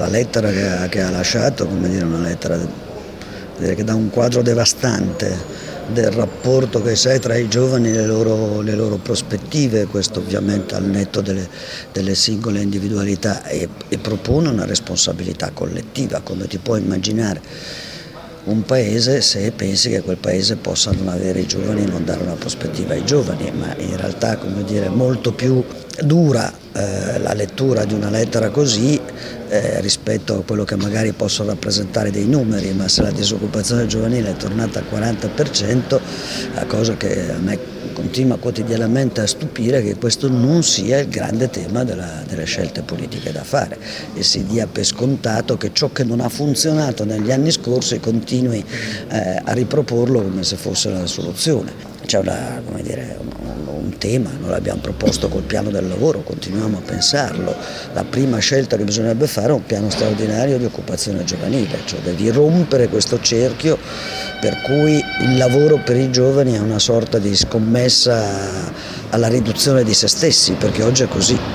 lettera che ha lasciato, una lettera che dà un quadro devastante del rapporto che c'è tra i giovani e le loro prospettive, questo ovviamente al netto delle singole individualità, e propone una responsabilità collettiva. Come ti puoi immaginare un paese se pensi che quel paese possa non avere i giovani e non dare una prospettiva ai giovani, ma in realtà è molto più dura la lettura di una lettera così rispetto a quello che magari possono rappresentare dei numeri, ma se la disoccupazione giovanile è tornata al 40%, la cosa che a me continua quotidianamente a stupire è che questo non sia il grande tema delle scelte politiche da fare e si dia per scontato che ciò che non ha funzionato negli anni scorsi continui a riproporlo come se fosse la soluzione. C'è un tema, noi l'abbiamo proposto col piano del lavoro, continuiamo a pensarlo. La prima scelta che bisognerebbe fare è un piano straordinario di occupazione giovanile, cioè devi rompere questo cerchio per cui il lavoro per i giovani è una sorta di scommessa alla riduzione di se stessi, perché oggi è così.